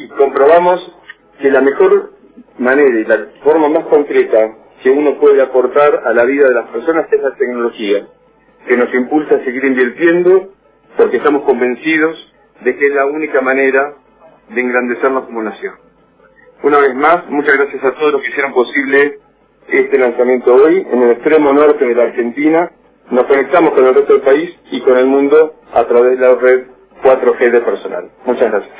comprobamos que la mejor manera y la forma más concreta que uno puede aportar a la vida de las personas es la tecnología, que nos impulsa a seguir invirtiendo porque estamos convencidos de que es la única manera de engrandecernos como nación. Una vez más, muchas gracias a todos los que hicieron posible este lanzamiento hoy en el extremo norte de la Argentina. Nos conectamos con el resto del país y con el mundo a través de la red 4G de personal. Muchas gracias.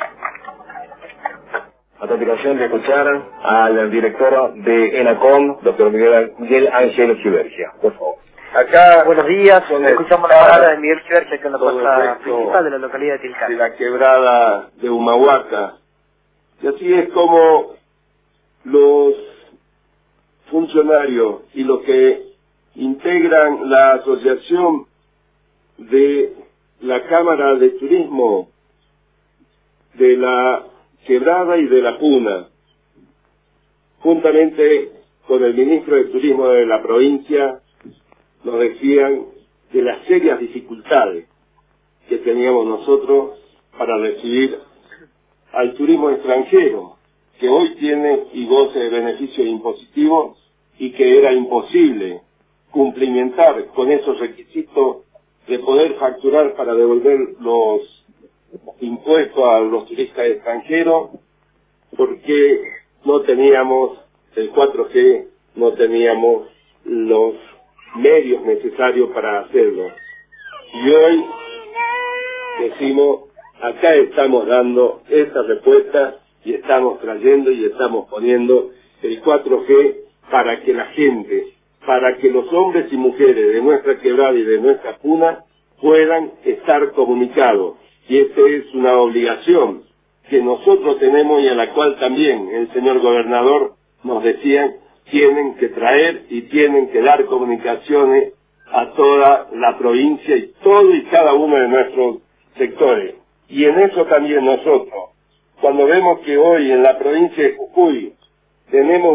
A continuación de escuchar al director de ENACOM, doctor Miguel Ángel Givergia. Por favor. Acá, buenos días, escuchamos la palabra de Miguel Givergia, que es la plaza principal de la localidad de Tilcara. De la quebrada de Humahuaca. Y así es como los funcionarios y los que integran la asociación de la Cámara de Turismo de la Quebrada y de la Puna, juntamente con el ministro de Turismo de la provincia, nos decían de las serias dificultades que teníamos nosotros para recibir al turismo extranjero, que hoy tiene y goce de beneficios impositivos y que era imposible cumplimentar con esos requisitos de poder facturar para devolver los impuestos a los turistas extranjeros, porque no teníamos el 4G, no teníamos los medios necesarios para hacerlo. Y hoy decimos, acá estamos dando esta respuesta y estamos trayendo y estamos poniendo el 4G para que la gente, para que los hombres y mujeres de nuestra quebrada y de nuestra puna puedan estar comunicados. Y esta es una obligación que nosotros tenemos y a la cual también el señor gobernador nos decía, tienen que traer y tienen que dar comunicaciones a toda la provincia y todo y cada uno de nuestros sectores. Y en eso también nosotros, cuando vemos que hoy en la provincia de Jujuy tenemos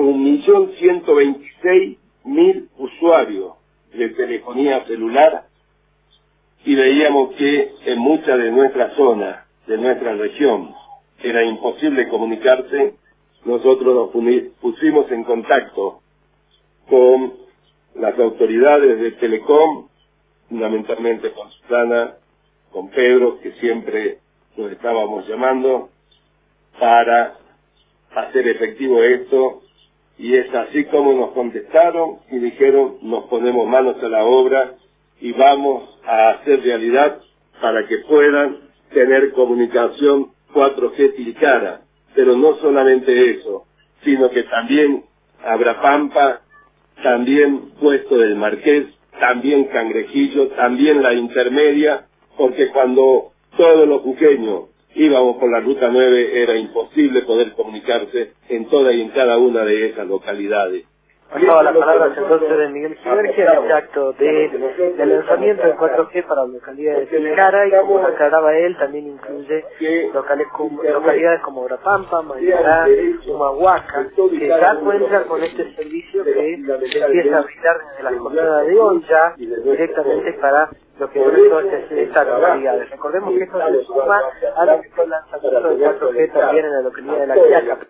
1.126.000 usuarios de telefonía celular, y veíamos que en muchas de nuestras zonas, de nuestra región, era imposible comunicarse, nosotros nos pusimos en contacto con las autoridades de Telecom, fundamentalmente con Susana, con Pedro, que siempre nos estábamos llamando, para hacer efectivo esto, y es así como nos contestaron y dijeron, nos ponemos manos a la obra y vamos a hacer realidad para que puedan tener comunicación 4G Tilcara. Pero no solamente eso, sino que también Abrapampa, también Puesto del Marqués, también Cangrejillo, también la intermedia, porque cuando todos los jujeños íbamos por la Ruta 9 era imposible poder comunicarse en toda y en cada una de esas localidades. Pasaba las palabras entonces de Miguel Givergia en este acto de lanzamiento del 4G para la localidad de Tilcara, y como aclaraba él, también incluye localidades como Abrapampa, Mayará, Humahuaca, que ya cuentan con este servicio que empieza a brindar desde la jornada de hoy ya directamente para lo que es estas localidades. Recordemos que esto se suma a lo que fue el lanzamiento del 4G también en la localidad de La Quiaca.